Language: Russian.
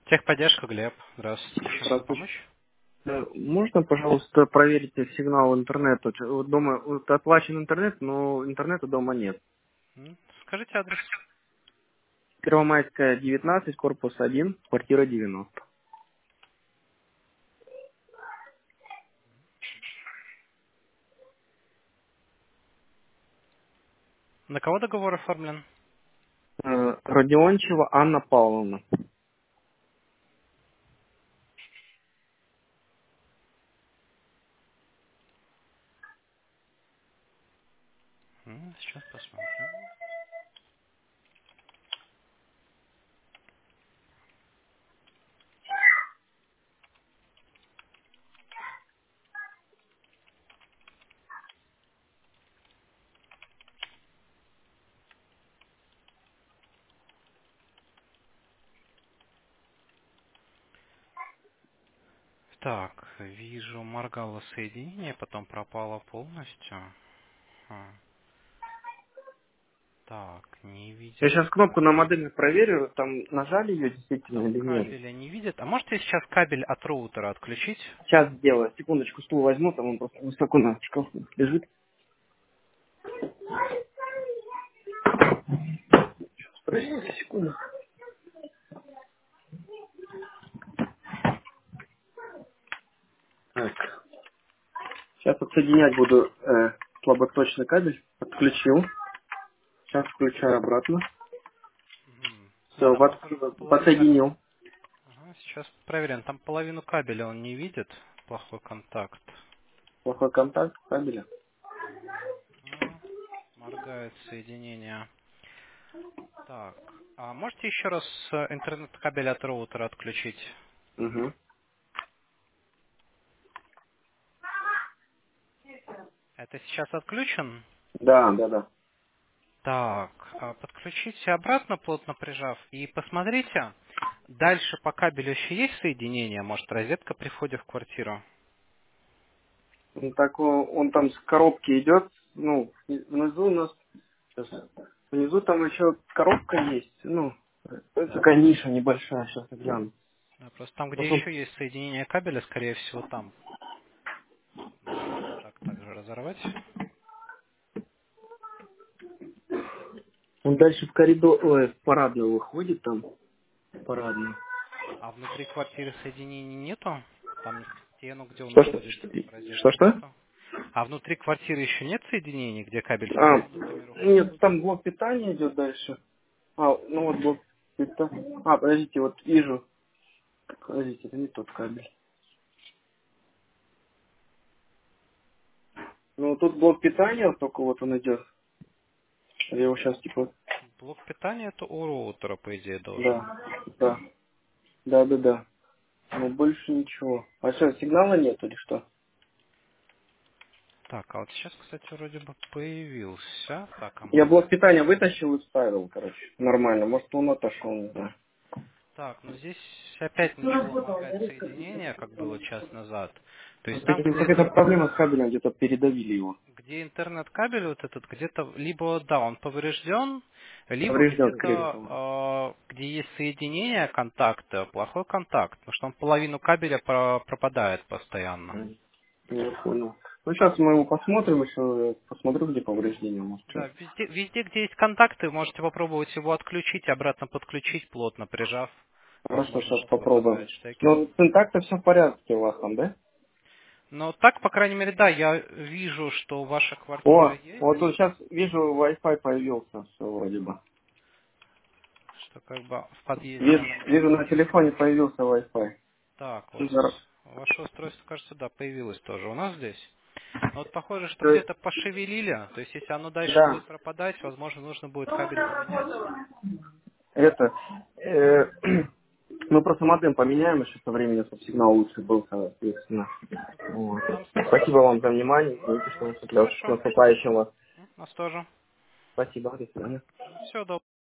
Техподдержка, Глеб. Здравствуйте. Чем могу Здравствуйте. помочь? Можно, пожалуйста, проверить сигнал интернета? Вот дома вот оплачен интернет, но интернета дома нет. Скажите адрес. Первомайская, 19, корпус 1, квартира 90. На кого договор оформлен? Родиончева Анна Павловна. Сейчас посмотрим. Так, вижу, моргало соединение, потом пропало полностью. А, Так, не Я видит сейчас кнопку на кабель. модеме проверю, там нажали ее действительно или нет. Кабеля не видит. А можете сейчас кабель от роутера отключить? Сейчас сделаю. Секундочку, стул возьму, там он просто высоко на шкафу лежит. Подождите секунду. Так. Сейчас подсоединять буду слаботочный кабель. Подключил. Сейчас включаю обратно. Да, Все, там похоже, половину кабеля. подсоединил. Ага, сейчас проверяем. Там половину кабеля он не видит. Плохой контакт. Плохой контакт кабеля. Моргает соединение. Так, а можете еще раз интернет-кабель от роутера отключить? Угу. Это сейчас отключен? Да, да, да. Так, подключите обратно, плотно прижав, и посмотрите, дальше по кабелю еще есть соединение, может розетка при входе в квартиру? Ну, так он там с коробки идет. Ну, внизу у нас... Сейчас. Внизу там еще коробка есть. Ну, это такая ниша небольшая. Сейчас я гляну. Да, просто там, где Потом еще есть соединение кабеля, скорее всего, там. Можно вот так также разорвать. он дальше в коридор... Ой, в парадную выходит там. Парадную. А внутри квартиры соединений нету? Там стену, где он Что-что? уходит, в розетку Что-что? нету? А внутри квартиры еще нет соединений, где кабель в А, стену, например, уходит? нет, там блок питания идет дальше. А, ну вот блок питания. А, подождите, вот вижу. Подождите, это не тот кабель. Ну, тут блок питания, только вот он идет. Я его сейчас типа... Блок питания это у роутера, по идее, должен быть. Да, да, да, да, да. Но больше ничего. А что, сигнала нет или что? Так, а вот сейчас, кстати, вроде бы появился. Так, а Я мы... блок питания вытащил и вставил, короче. Нормально. Может, он отошел, не знаю. Так, ну здесь опять начало моргать соединение, как было час назад. То есть Вот там, какая-то проблема с кабелем, где-то передавили его. где интернет-кабель вот этот, где-то либо, да, он поврежден, либо Поврежден, скорее всего. где-то, где есть соединение контакта, плохой контакт, потому что он половину кабеля пропадает постоянно. Я понял. Ну, сейчас мы его посмотрим еще. Посмотрю, где повреждение, может, что. Да, везде, где есть контакты, можете попробовать его отключить, обратно подключить, плотно прижав. Хорошо, Возможно, сейчас просто попробуем. вызывает штекер. Ну, с интакта все в порядке у вас там, да? Но так, по крайней мере, да, я вижу, что ваша квартира О, есть, вот тут сейчас вижу, Wi-Fi появился, все вроде бы. что как бы в подъезде она Вижу, на есть. телефоне появился Wi-Fi. Так, вот Здорово. ваше устройство, кажется, да, появилось тоже у нас здесь. Но вот похоже, что То есть, где-то пошевелили, то есть если оно дальше да, будет пропадать, возможно, нужно будет кабель поменять. это, мы просто модем поменяем еще со временем, чтобы сигнал лучше был, соответственно. Вот. Там Спасибо вам за внимание, извините, что хорошо. с наступающим вас. Нас тоже. Спасибо, до свидания. Все, добро.